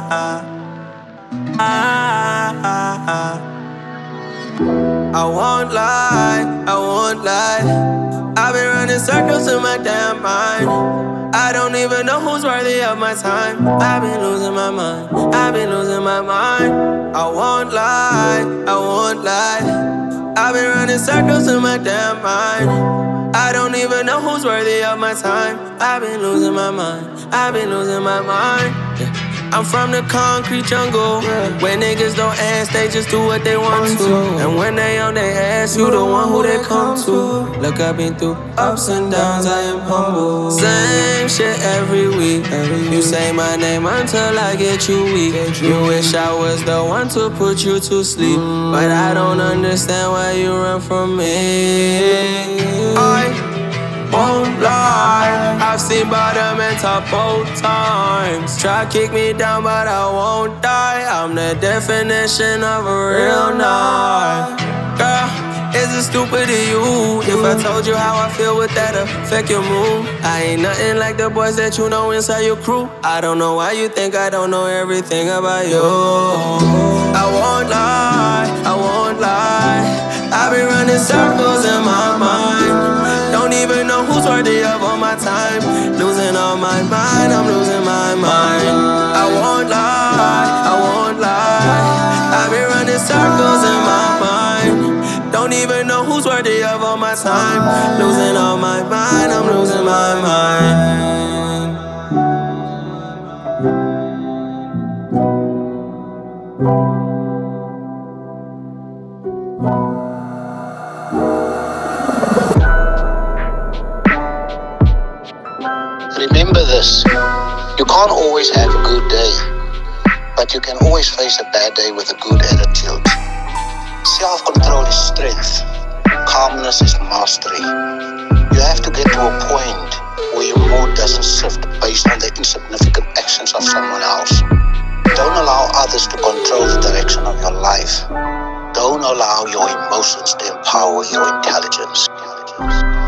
I won't lie, I won't lie. I've been running circles in my damn mind. I don't even know who's worthy of my time. I've been losing my mind, I've been losing my mind. I won't lie, I won't lie. I've been running circles in my damn mind. I don't even know who's worthy of my time. I've been losing my mind, I've been losing my mind. I'm from the concrete jungle, where niggas don't ask, they just do what they want to. And when they on their ass, you the one who they come to. Look, I've been through ups and downs, I am humble. Same shit every week. You say my name until I get you weak. You wish I was the one to put you to sleep, but I don't understand why you run from me. I won't lie, I've seen bottom and top both times. Try kick me down, but I won't die. I'm the definition of a real knight. Girl, is it stupid of you if I told you how I feel, would that affect your mood? I ain't nothing like the boys that you know inside your crew. I don't know why you think I don't know everything about you. I won't lie, I won't lie. I've been running circles in my mind. Don't even know who's worthy of all my time. Losing all my mind, I'm losing my mind. I won't lie, I won't lie. I've been running circles in my mind. Don't even know who's worthy of all my time. Losing all my mind, I'm losing my mind. Remember this, you can't always have a good day, but you can always face a bad day with a good attitude. Self-control is strength, calmness is mastery. You have to get to a point where your mood doesn't shift based on the insignificant actions of someone else. Don't allow others to control the direction of your life. Don't allow your emotions to empower your intelligence.